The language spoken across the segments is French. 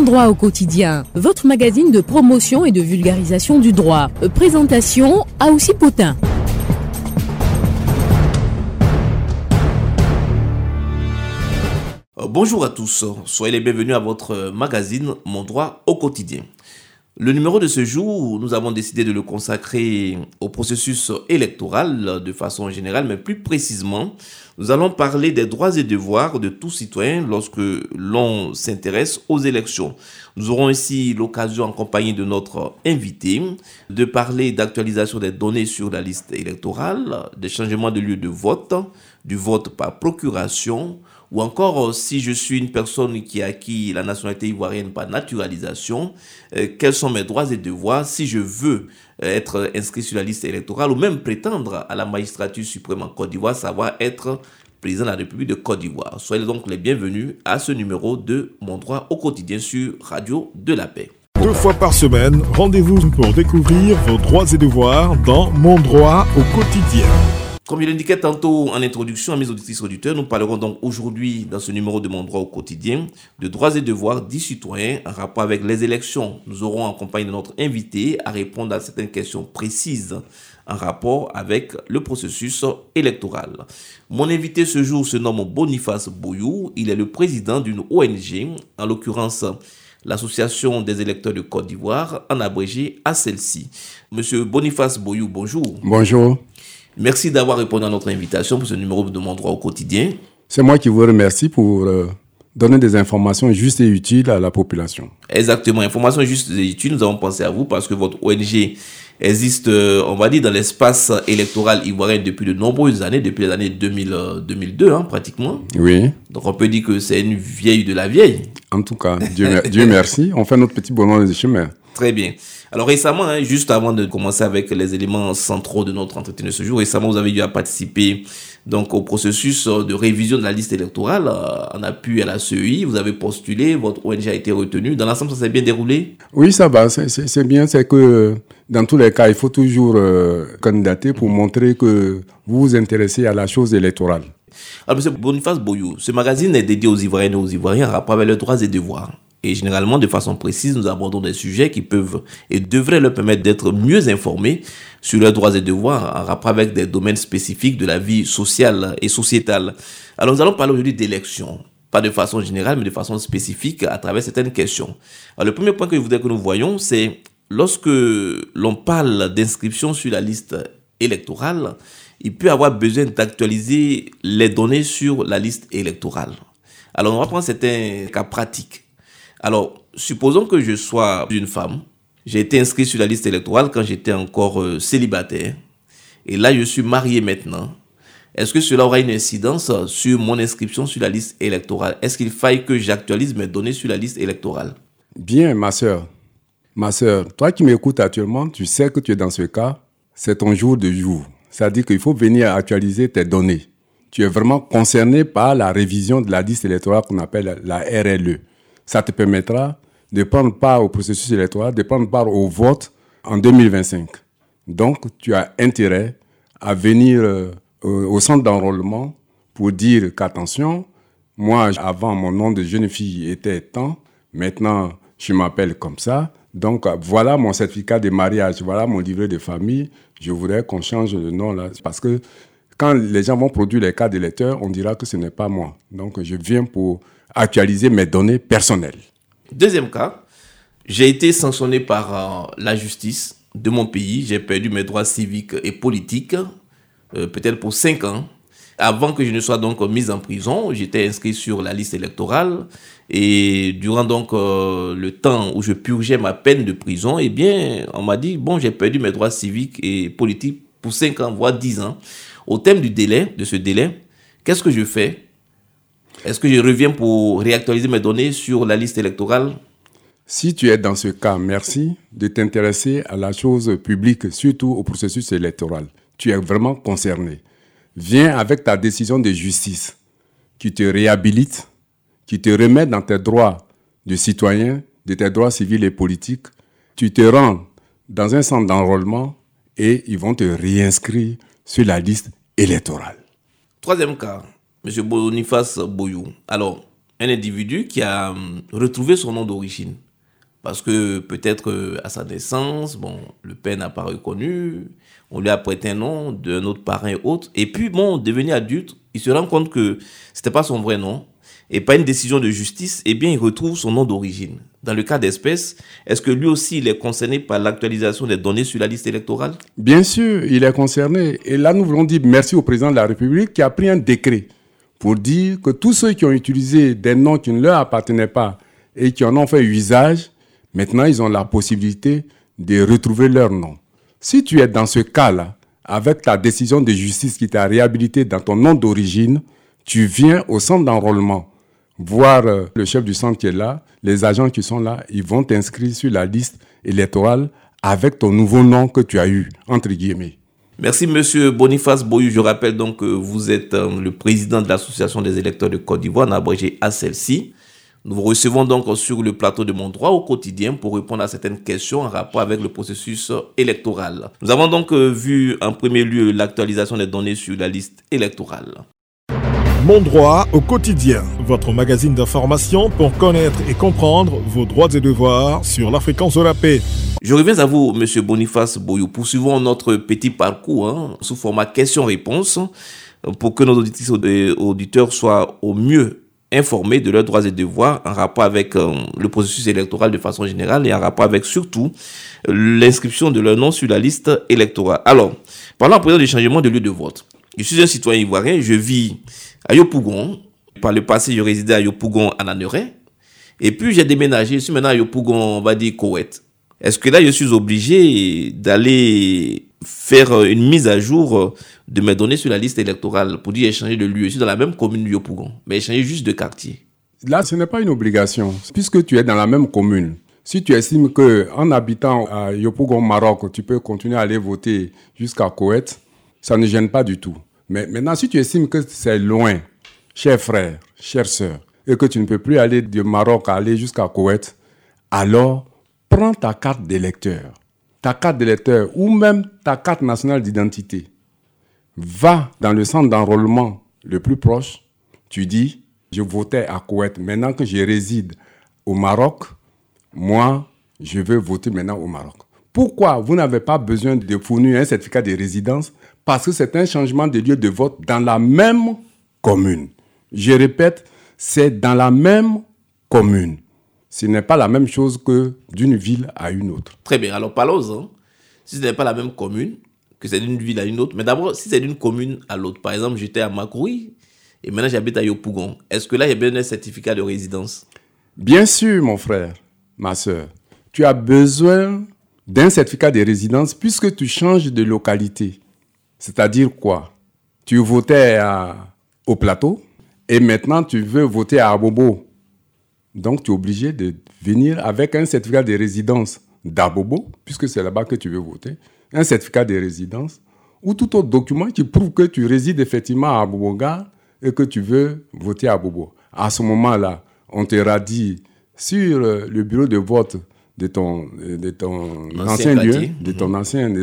Droit au quotidien, votre magazine de promotion et de vulgarisation du droit. Présentation Aoussi Potin. Bonjour à tous, soyez les bienvenus à votre magazine Mon Droit au quotidien. Le numéro de ce jour, nous avons décidé de le consacrer au processus électoral de façon générale, mais plus précisément, nous allons parler des droits et devoirs de tout citoyen lorsque l'on s'intéresse aux élections. Nous aurons ici l'occasion, en compagnie de notre invité, de parler d'actualisation des données sur la liste électorale, des changements de lieu de vote, du vote par procuration, ou encore, si je suis une personne qui a acquis la nationalité ivoirienne par naturalisation, quels sont mes droits et devoirs si je veux être inscrit sur la liste électorale ou même prétendre à la magistrature suprême en Côte d'Ivoire, savoir être président de la République de Côte d'Ivoire. Soyez donc les bienvenus à ce numéro de Mon Droit au quotidien sur Radio de la Paix. 2 fois par semaine, rendez-vous pour découvrir vos droits et devoirs dans Mon Droit au quotidien. Comme je l'indiquais tantôt en introduction à mes auditrices et auditeurs, nous parlerons donc aujourd'hui dans ce numéro de Mon Droit au quotidien de droits et devoirs des citoyens en rapport avec les élections. Nous aurons en compagnie de notre invité à répondre à certaines questions précises en rapport avec le processus électoral. Mon invité ce jour se nomme Boniface Boyou. Il est le président d'une ONG, en l'occurrence l'Association des électeurs de Côte d'Ivoire, en abrégé à celle-ci. Monsieur Boniface Boyou, bonjour. Bonjour. Merci d'avoir répondu à notre invitation pour ce numéro de Mon Droit au quotidien. C'est moi qui vous remercie pour donner des informations justes et utiles à la population. Exactement, informations justes et utiles. Nous avons pensé à vous parce que votre ONG existe, on va dire, dans l'espace électoral ivoirien depuis de nombreuses années, depuis les années 2002, pratiquement. Oui. Donc on peut dire que c'est une vieille de la vieille. En tout cas, Dieu merci, on fait notre petit bonheur de chemin. Très bien. Alors récemment, juste avant de commencer avec les éléments centraux de notre entretien de ce jour, récemment vous avez eu à participer donc au processus de révision de la liste électorale en appui à la CEI. Vous avez postulé, votre ONG a été retenue. Dans l'ensemble, ça s'est bien déroulé? Oui, ça va, c'est bien. C'est que dans tous les cas, il faut toujours candidater pour montrer que vous vous intéressez à la chose électorale. Alors, M. Boniface Boyou, ce magazine est dédié aux Ivoiriennes et aux Ivoiriens en rapport avec leurs droits et devoirs. Et généralement, de façon précise, nous abordons des sujets qui peuvent et devraient leur permettre d'être mieux informés sur leurs droits et devoirs en rapport avec des domaines spécifiques de la vie sociale et sociétale. Alors, nous allons parler aujourd'hui d'élections. Pas de façon générale, mais de façon spécifique à travers certaines questions. Alors, le premier point que je voudrais que nous voyions, c'est lorsque l'on parle d'inscription sur la liste électorale, il peut avoir besoin d'actualiser les données sur la liste électorale. Alors, on va prendre certains cas pratiques. Alors, supposons que je sois une femme. J'ai été inscrit sur la liste électorale quand j'étais encore célibataire. Et là, je suis marié maintenant. Est-ce que cela aura une incidence sur mon inscription sur la liste électorale? Est-ce qu'il faille que j'actualise mes données sur la liste électorale? Bien, ma sœur. Ma sœur, toi qui m'écoutes actuellement, tu sais que tu es dans ce cas. C'est ton jour de jour. C'est-à-dire qu'il faut venir actualiser tes données. Tu es vraiment concerné par la révision de la liste électorale qu'on appelle la RLE. Ça te permettra de prendre part au processus électoral, de prendre part au vote en 2025. Donc, tu as intérêt à venir au centre d'enrôlement pour dire qu'attention, moi, avant, mon nom de jeune fille était tant, maintenant, je m'appelle comme ça. Donc, voilà mon certificat de mariage, voilà mon livret de famille. Je voudrais qu'on change le nom là, parce que quand les gens vont produire les cartes d'électeurs, on dira que ce n'est pas moi. Donc, je viens pour actualiser mes données personnelles. Deuxième cas, j'ai été sanctionné par la justice de mon pays. J'ai perdu mes droits civiques et politiques, peut-être pour 5 ans. Avant que je ne sois donc mis en prison, j'étais inscrit sur la liste électorale. Et durant donc le temps où je purgeais ma peine de prison, eh bien, on m'a dit, bon, j'ai perdu mes droits civiques et politiques pour 5 ans, voire 10 ans. Au terme de ce délai, qu'est-ce que je fais? Est-ce que je reviens pour réactualiser mes données sur la liste électorale? Si tu es dans ce cas, merci de t'intéresser à la chose publique, surtout au processus électoral. Tu es vraiment concerné. Viens avec ta décision de justice qui te réhabilite, qui te remet dans tes droits de citoyen, de tes droits civils et politiques. Tu te rends dans un centre d'enrôlement et ils vont te réinscrire sur la liste électorale. Troisième cas, M. Boniface Boyou. Alors, un individu qui a retrouvé son nom d'origine. Parce que peut-être à sa naissance, le père n'a pas reconnu, on lui a prêté un nom d'un autre parent et autre. Et puis, devenu adulte, il se rend compte que c'était pas son vrai nom. Et par une décision de justice, il retrouve son nom d'origine. Dans le cas d'espèce, est-ce que lui aussi, il est concerné par l'actualisation des données sur la liste électorale? Bien sûr, il est concerné. Et là, nous voulons dire merci au président de la République qui a pris un décret pour dire que tous ceux qui ont utilisé des noms qui ne leur appartenaient pas et qui en ont fait usage, maintenant, ils ont la possibilité de retrouver leur nom. Si tu es dans ce cas-là, avec ta décision de justice qui t'a réhabilité dans ton nom d'origine, tu viens au centre d'enrôlement voir le chef du centre qui est là, les agents qui sont là, ils vont t'inscrire sur la liste électorale avec ton nouveau nom que tu as eu, entre guillemets. Merci, Monsieur Boniface Boyou. Je rappelle donc que vous êtes le président de l'Association des électeurs de Côte d'Ivoire, en abrégé ACELSI. Nous vous recevons donc sur le plateau de Mon Droit au quotidien pour répondre à certaines questions en rapport avec le processus électoral. Nous avons donc vu en premier lieu l'actualisation des données sur la liste électorale. Mon Droit au quotidien, votre magazine d'information pour connaître et comprendre vos droits et devoirs sur la fréquence de la paix. Je reviens à vous, Monsieur Boniface Boyou. Poursuivons notre petit parcours sous format questions-réponses pour que nos auditrices et auditeurs soient au mieux informés de leurs droits et devoirs en rapport avec le processus électoral de façon générale et en rapport avec surtout l'inscription de leur nom sur la liste électorale. Alors, parlons à présent du changement de lieu de vote. Je suis un citoyen ivoirien, je vis à Yopougon. Par le passé, je résidais à Yopougon en Anneret. Et puis, j'ai déménagé. Je suis maintenant à Yopougon, on va dire Koweït. Est-ce que là, je suis obligé d'aller faire une mise à jour de mes données sur la liste électorale pour dire échanger de lieu? Je suis dans la même commune de Yopougon, mais échanger juste de quartier. Là, ce n'est pas une obligation. Puisque tu es dans la même commune, si tu estimes qu'en habitant à Yopougon, Maroc, tu peux continuer à aller voter jusqu'à Koweït, ça ne gêne pas du tout. Mais maintenant, si tu estimes que c'est loin, chers frères, chères sœurs, et que tu ne peux plus aller du Maroc à aller jusqu'à Koweït, alors prends ta carte d'électeur. Ta carte d'électeur ou même ta carte nationale d'identité. Va dans le centre d'enrôlement le plus proche. Tu dis, je votais à Koweït. Maintenant que je réside au Maroc, moi, je veux voter maintenant au Maroc. Pourquoi vous n'avez pas besoin de fournir un certificat de résidence? Parce que c'est un changement de lieu de vote dans la même commune. Je répète, c'est dans la même commune. Ce n'est pas la même chose que d'une ville à une autre. Très bien, alors parlons-en. Si ce n'est pas la même commune, que c'est d'une ville à une autre, mais d'abord, si c'est d'une commune à l'autre, par exemple, j'étais à Makouï et maintenant j'habite à Yopougon, est-ce que là, il y a besoin d'un certificat de résidence? Bien sûr, mon frère, ma soeur. Tu as besoin d'un certificat de résidence puisque tu changes de localité. C'est-à-dire quoi? Tu votais au Plateau et maintenant tu veux voter à Abobo. Donc tu es obligé de venir avec un certificat de résidence d'Abobo, puisque c'est là-bas que tu veux voter, un certificat de résidence ou tout autre document qui prouve que tu résides effectivement à Abobo-Gare et que tu veux voter à Abobo. À ce moment-là, on te radie sur le bureau de vote de ton ancien lieu, de ton ancienne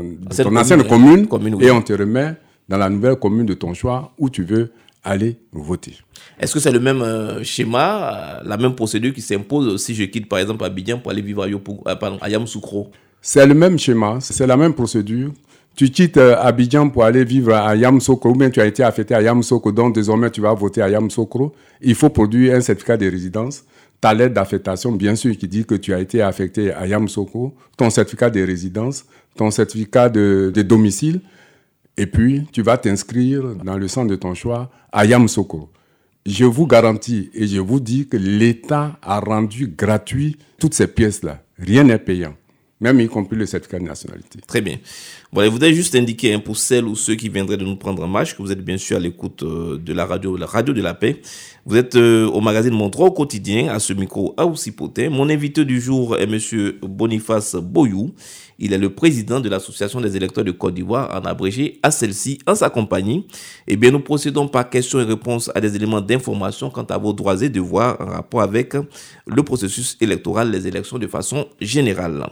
commune, oui. Et on te remet dans la nouvelle commune de ton choix où tu veux aller voter. Est-ce que c'est le même schéma, la même procédure qui s'impose si je quitte par exemple Abidjan pour aller vivre à Yamoussoukro? C'est le même schéma, c'est la même procédure. Tu quittes Abidjan pour aller vivre à Yamoussoukro ou bien tu as été affecté à Yamoussoukro, donc désormais tu vas voter à Yamoussoukro. Il faut produire un certificat de résidence. Ta lettre d'affectation, bien sûr, qui dit que tu as été affecté à Yamoussoukro, ton certificat de résidence, ton certificat de domicile, et puis tu vas t'inscrire dans le centre de ton choix à Yamoussoukro. Je vous garantis et je vous dis que l'État a rendu gratuit toutes ces pièces-là. Rien n'est payant, même y compris le certificat de nationalité. Très bien. Bon, je voudrais juste indiquer pour celles ou ceux qui viendraient de nous prendre en marche que vous êtes bien sûr à l'écoute de la radio de la paix. Vous êtes au magazine Mon Droit au quotidien, à ce micro Aoussi Potin. Mon invité du jour est monsieur Boniface Boyou. Il est le président de l'Association des électeurs de Côte d'Ivoire, en abrégé ACELSI. En sa compagnie, nous procédons par questions et réponses à des éléments d'information quant à vos droits et devoirs en rapport avec le processus électoral, les élections de façon générale.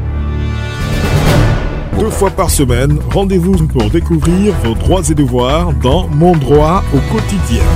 2 fois par semaine, rendez-vous pour découvrir vos droits et devoirs dans Mon Droit au quotidien.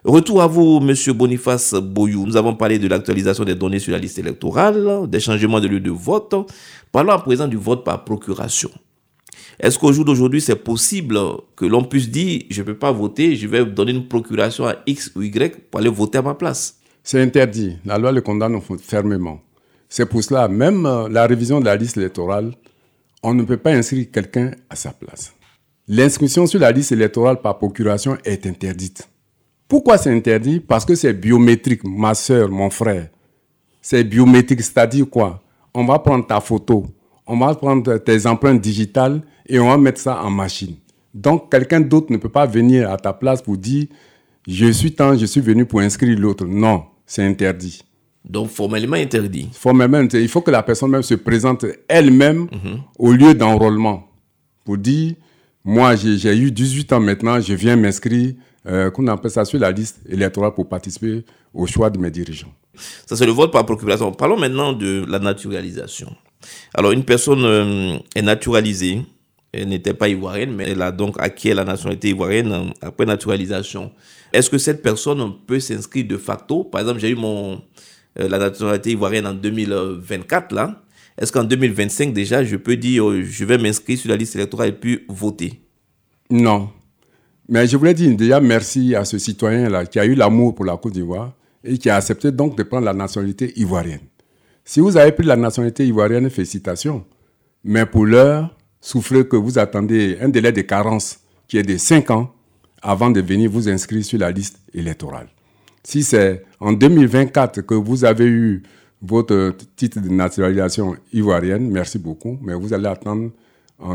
Retour à vous, Monsieur Boniface Boyou. Nous avons parlé de l'actualisation des données sur la liste électorale, des changements de lieu de vote. Parlons à présent du vote par procuration. Est-ce qu'au jour d'aujourd'hui, c'est possible que l'on puisse dire « je ne peux pas voter, je vais donner une procuration à X ou Y pour aller voter à ma place ». C'est interdit. La loi le condamne fermement. C'est pour cela, même la révision de la liste électorale, on ne peut pas inscrire quelqu'un à sa place. L'inscription sur la liste électorale par procuration est interdite. Pourquoi c'est interdit? Parce que c'est biométrique, ma soeur, mon frère. C'est biométrique, c'est-à-dire quoi? On va prendre ta photo, on va prendre tes empreintes digitales et on va mettre ça en machine. Donc, quelqu'un d'autre ne peut pas venir à ta place pour dire « je suis venu pour inscrire l'autre ». Non, c'est interdit. Donc, formellement interdit. Formellement, il faut que la personne même se présente elle-même au lieu d'enrôlement pour dire « moi, j'ai eu 18 ans maintenant, je viens m'inscrire ». Qu'on appelle ça sur la liste électorale pour participer au choix de mes dirigeants. Ça, c'est le vote par procuration. Parlons maintenant de la naturalisation. Alors, une personne est naturalisée, elle n'était pas ivoirienne, mais elle a donc acquis la nationalité ivoirienne après naturalisation. Est-ce que cette personne peut s'inscrire de facto? Par exemple, j'ai eu la nationalité ivoirienne en 2024, là. Est-ce qu'en 2025, déjà, je peux dire je vais m'inscrire sur la liste électorale et puis voter? Non. Mais je voulais dire déjà merci à ce citoyen-là qui a eu l'amour pour la Côte d'Ivoire et qui a accepté donc de prendre la nationalité ivoirienne. Si vous avez pris la nationalité ivoirienne, félicitations. Mais pour l'heure, souffrez que vous attendez un délai de carence qui est de 5 ans avant de venir vous inscrire sur la liste électorale. Si c'est en 2024 que vous avez eu votre titre de naturalisation ivoirienne, merci beaucoup, mais vous allez attendre en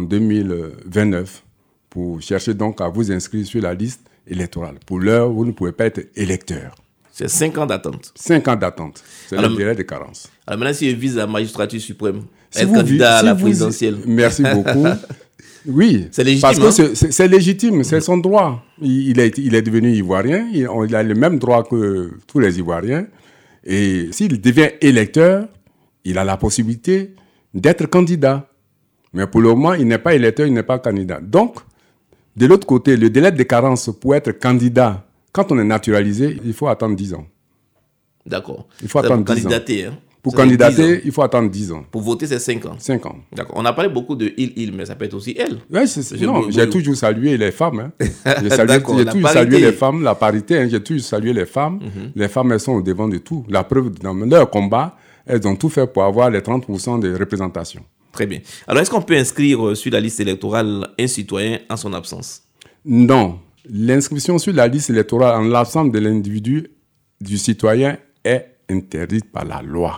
2029 pour chercher donc à vous inscrire sur la liste électorale. Pour l'heure, vous ne pouvez pas être électeur. C'est 5 ans d'attente. 5 ans d'attente. C'est le délai de carence. Alors maintenant, si je vise la magistrature suprême, être candidat à la présidentielle. Merci beaucoup. Oui, c'est légitime. Parce que c'est légitime, c'est son droit. Il est devenu ivoirien, il a le même droit que tous les Ivoiriens. Et s'il devient électeur, il a la possibilité d'être candidat. Mais pour le moment, il n'est pas électeur, il n'est pas candidat. Donc, de l'autre côté, le délai de carence pour être candidat, quand on est naturalisé, il faut attendre 10 ans. D'accord. Il faut attendre 10 ans. Candidater, hein. Pour candidater, il faut attendre 10 ans. Pour voter, c'est 5 ans. 5 ans. D'accord. On a parlé beaucoup de il, mais ça peut être aussi elle. Oui, j'ai toujours salué les femmes. Hein. J'ai toujours salué les femmes, la parité. Hein. J'ai toujours salué les femmes. Les femmes, elles sont au devant de tout. La preuve, dans leur combat, elles ont tout fait pour avoir les 30% de représentation. Très bien. Alors, est-ce qu'on peut inscrire sur la liste électorale un citoyen en son absence? Non. L'inscription sur la liste électorale en l'absence de l'individu, du citoyen, est interdite par la loi.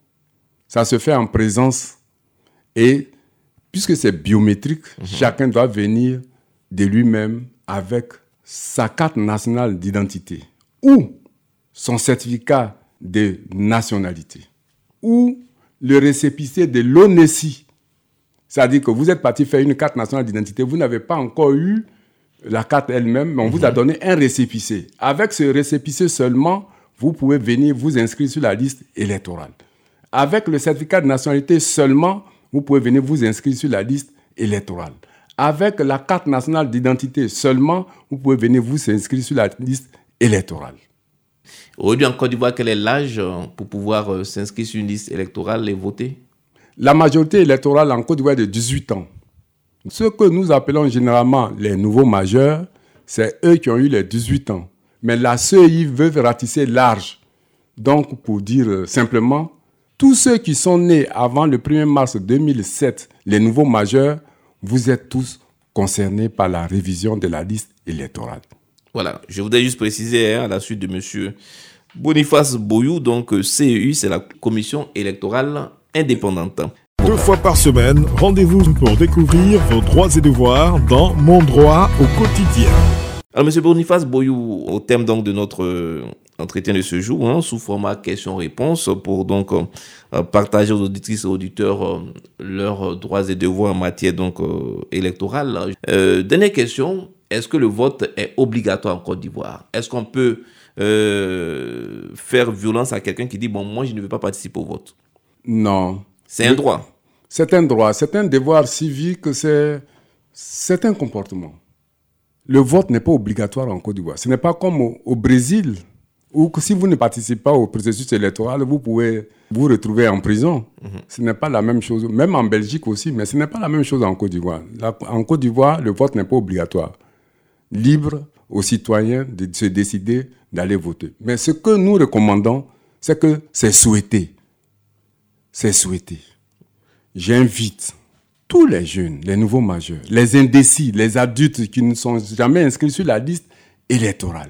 Ça se fait en présence et puisque c'est biométrique, chacun doit venir de lui-même avec sa carte nationale d'identité ou son certificat de nationalité ou le récépissé de l'ONESI. C'est-à-dire que vous êtes parti faire une carte nationale d'identité, vous n'avez pas encore eu la carte elle-même, mais on vous a donné un récépissé. Avec ce récépissé seulement, vous pouvez venir vous inscrire sur la liste électorale. Avec le certificat de nationalité seulement, vous pouvez venir vous inscrire sur la liste électorale. Avec la carte nationale d'identité seulement, vous pouvez venir vous inscrire sur la liste électorale. Aujourd'hui, en Côte d'Ivoire, quel est l'âge pour pouvoir s'inscrire sur une liste électorale et voter? La majorité électorale en Côte d'Ivoire est de 18 ans. Ce que nous appelons généralement les nouveaux majeurs, c'est eux qui ont eu les 18 ans. Mais la CEI veut ratisser large. Donc, pour dire simplement, tous ceux qui sont nés avant le 1er mars 2007, les nouveaux majeurs, vous êtes tous concernés par la révision de la liste électorale. Voilà, je voudrais juste préciser à la suite de M. Boniface Boyou, donc CEI, c'est la Commission électorale indépendante. 2 fois par semaine, rendez-vous pour découvrir vos droits et devoirs dans Mon droit au quotidien. Alors, M. Boniface Boyou, au thème donc de notre entretien de ce jour, sous format questions-réponses, pour donc partager aux auditrices et auditeurs leurs droits et devoirs en matière donc électorale. Dernière question, est-ce que le vote est obligatoire en Côte d'Ivoire? Est-ce qu'on peut faire violence à quelqu'un qui dit « bon, moi, je ne veux pas participer au vote ». Non. C'est un droit. C'est un droit, c'est un devoir civique, c'est un comportement. Le vote n'est pas obligatoire en Côte d'Ivoire. Ce n'est pas comme au Brésil, où si vous ne participez pas au processus électoral, vous pouvez vous retrouver en prison. Ce n'est pas la même chose, même en Belgique aussi, mais ce n'est pas la même chose en Côte d'Ivoire. En Côte d'Ivoire, le vote n'est pas obligatoire. Libre aux citoyens de se décider d'aller voter. Mais ce que nous recommandons, c'est que c'est souhaité. C'est souhaité. J'invite tous les jeunes, les nouveaux majeurs, les indécis, les adultes qui ne sont jamais inscrits sur la liste électorale.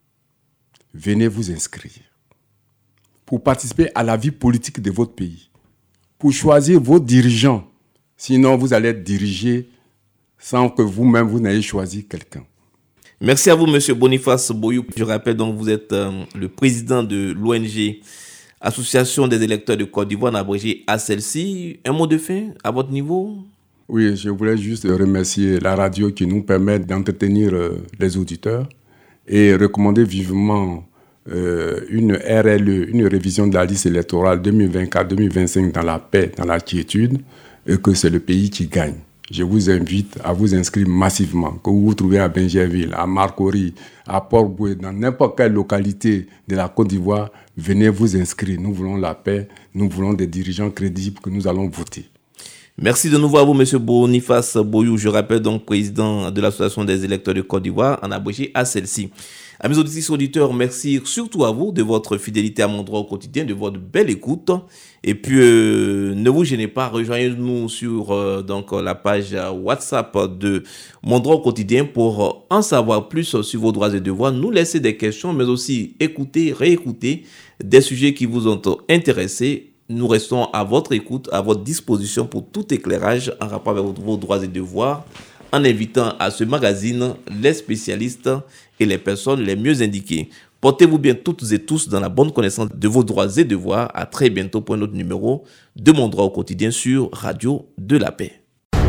Venez vous inscrire pour participer à la vie politique de votre pays, pour choisir vos dirigeants. Sinon, vous allez être dirigé sans que vous-même, vous n'ayez choisi quelqu'un. Merci à vous, M. Boniface Boyou. Je rappelle donc vous êtes le président de l'ONG Association des électeurs de Côte d'Ivoire, abrégé ACELSI. Un mot de fin à votre niveau? Oui, je voulais juste remercier la radio qui nous permet d'entretenir les auditeurs et recommander vivement une RLE, une révision de la liste électorale 2024-2025 dans la paix, dans la quiétude, et que c'est le pays qui gagne. Je vous invite à vous inscrire massivement, que vous vous trouvez à Benjerville, à Marcory, à Port-Boué, dans n'importe quelle localité de la Côte d'Ivoire, venez vous inscrire. Nous voulons la paix, nous voulons des dirigeants crédibles que nous allons voter. Merci de nouveau à vous, M. Boniface Boyou. Je rappelle donc président de l'Association des électeurs de Côte d'Ivoire, en abrégé ACELSI. À mes auditeurs, merci surtout à vous de votre fidélité à Mon Droit au quotidien, de votre belle écoute. Et puis, ne vous gênez pas, rejoignez-nous sur donc, la page WhatsApp de Mon Droit au quotidien pour en savoir plus sur vos droits et devoirs, nous laisser des questions, mais aussi écouter, réécouter des sujets qui vous ont intéressé. Nous restons à votre écoute, à votre disposition pour tout éclairage en rapport avec vos droits et devoirs, en invitant à ce magazine les spécialistes et les personnes les mieux indiquées. Portez-vous bien toutes et tous dans la bonne connaissance de vos droits et devoirs. À très bientôt pour un autre numéro de Mon Droit au quotidien sur Radio de la Paix.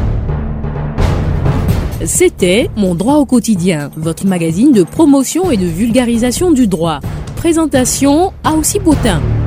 C'était Mon Droit au quotidien, votre magazine de promotion et de vulgarisation du droit. Présentation Aoussi Potin.